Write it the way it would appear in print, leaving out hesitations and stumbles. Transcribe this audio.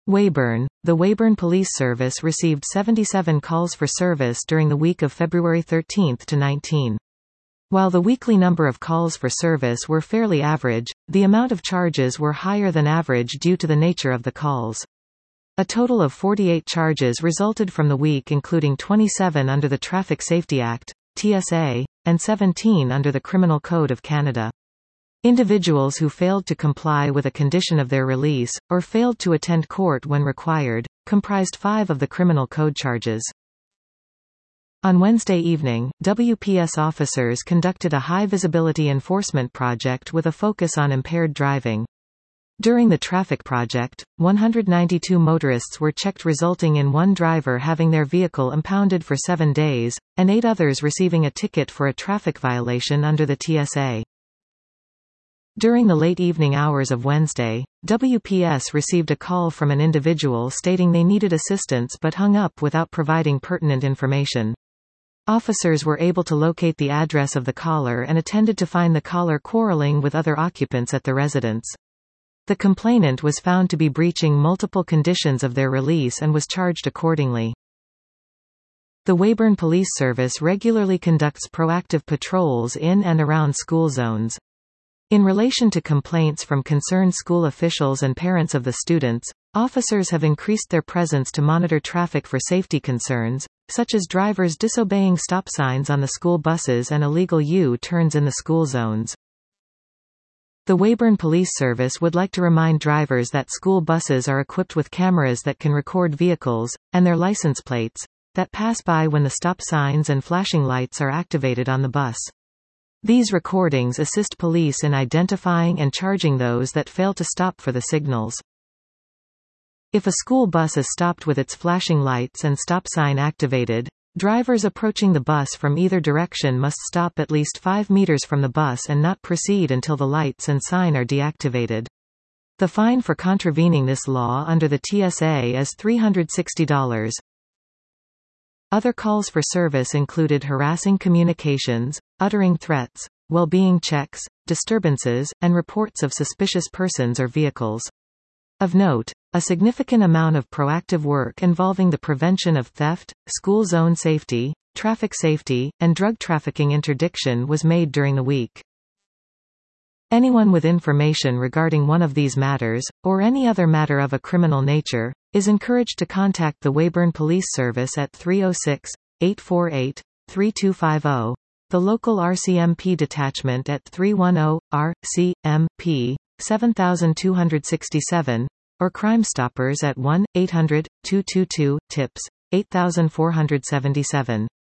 Weyburn. The Weyburn Police Service received 77 calls for service during the week of February 13 to 19. While the weekly number of calls for service were fairly average, the amount of charges were higher than average due to the nature of the calls. A total of 48 charges resulted from the week, including 27 under the Traffic Safety Act, TSA, and 17 under the Criminal Code of Canada. Individuals who failed to comply with a condition of their release, or failed to attend court when required, comprised 5 of the criminal code charges. On Wednesday evening, WPS officers conducted a high-visibility enforcement project with a focus on impaired driving. During the traffic project, 192 motorists were checked, resulting in 1 driver having their vehicle impounded for 7 days, and 8 others receiving a ticket for a traffic violation under the TSA. During the late evening hours of Wednesday, WPS received a call from an individual stating they needed assistance but hung up without providing pertinent information. Officers were able to locate the address of the caller and attended to find the caller quarreling with other occupants at the residence. The complainant was found to be breaching multiple conditions of their release and was charged accordingly. The Weyburn Police Service regularly conducts proactive patrols in and around school zones. In relation to complaints from concerned school officials and parents of the students, officers have increased their presence to monitor traffic for safety concerns, such as drivers disobeying stop signs on the school buses and illegal U-turns in the school zones. The Weyburn Police Service would like to remind drivers that school buses are equipped with cameras that can record vehicles, and their license plates, that pass by when the stop signs and flashing lights are activated on the bus. These recordings assist police in identifying and charging those that fail to stop for the signals. If a school bus is stopped with its flashing lights and stop sign activated, drivers approaching the bus from either direction must stop at least 5 meters from the bus and not proceed until the lights and sign are deactivated. The fine for contravening this law under the TSA is $360. Other calls for service included harassing communications, uttering threats, well-being checks, disturbances, and reports of suspicious persons or vehicles. Of note, a significant amount of proactive work involving the prevention of theft, school zone safety, traffic safety, and drug trafficking interdiction was made during the week. Anyone with information regarding one of these matters, or any other matter of a criminal nature, is encouraged to contact the Weyburn Police Service at 306-848-3250, the local RCMP detachment at 310-RCMP 7267, or Crime Stoppers at 1-800-222-TIPS 8477.